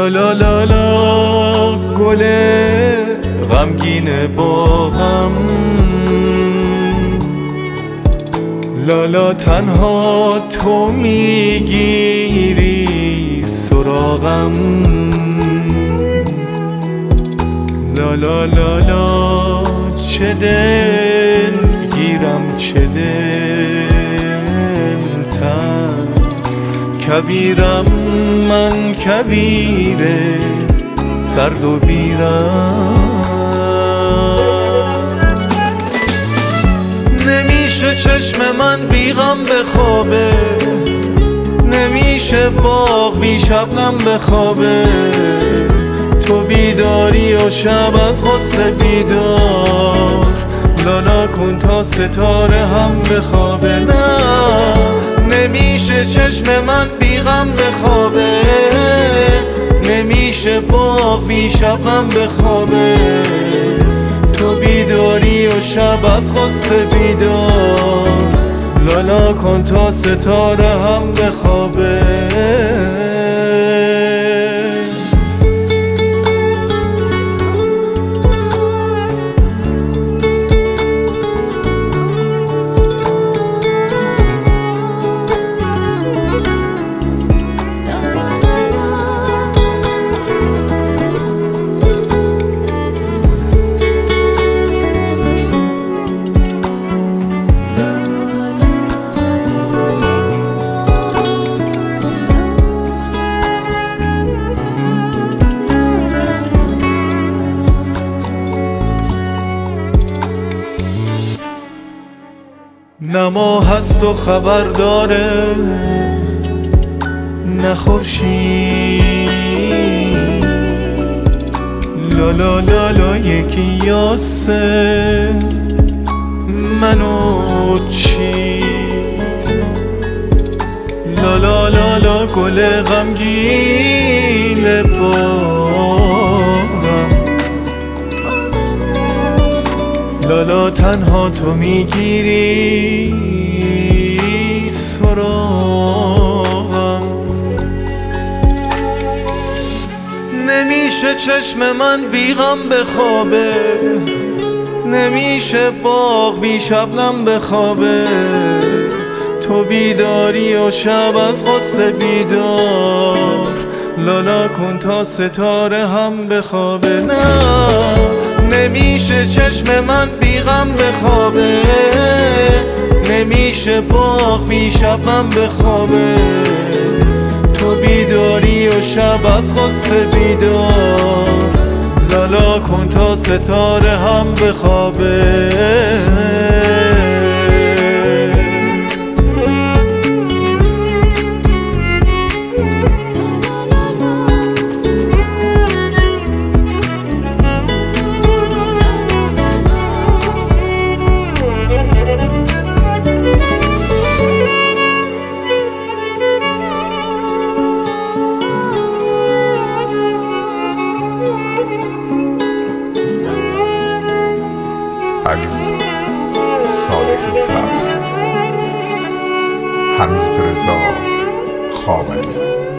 لا لا لا لا گل غمگین باغم، لالا تنها تو میگیری سراغم، لالا لالا چه دل گیرم چه دل تن، کویرم من کویر سرد و بیرم. نمیشه چشم من بیغم بخوابه، نمیشه باغ بی شبنم بخوابه، تو بیداری و شب از غصه بیدار، لالا کن تا ستاره هم بخوابه. نه نمیشه چشم من بیغم بخوابه، نمیشه باغ بی شبنم بخوابه، تو بیداری و شب از غصه بیدار، لالا کن تا ستاره هم بخوابه. نه ماه هست و خبر داره نه خورشید، لالا لالا یکی یاسه منو چید، لالا لالا گل غمگین باغم، لالا تنها تو میگیری سراغم. نمیشه چشم من بیغم بخوابه، نمیشه باغ بی شبنم بخوابه، تو بیداری و شب از غصه بیدار، لالا کن تا ستاره هم بخوابه. نه نمیشه چشم من بیغم بخوابه، نمیشه باغ بی شبنم بخوابه، تو بیداری و شب از غصه بیدار، لالا کن تا ستاره هم بخوابه. علی صالحی فر، حمید رضا خامنه‌ای.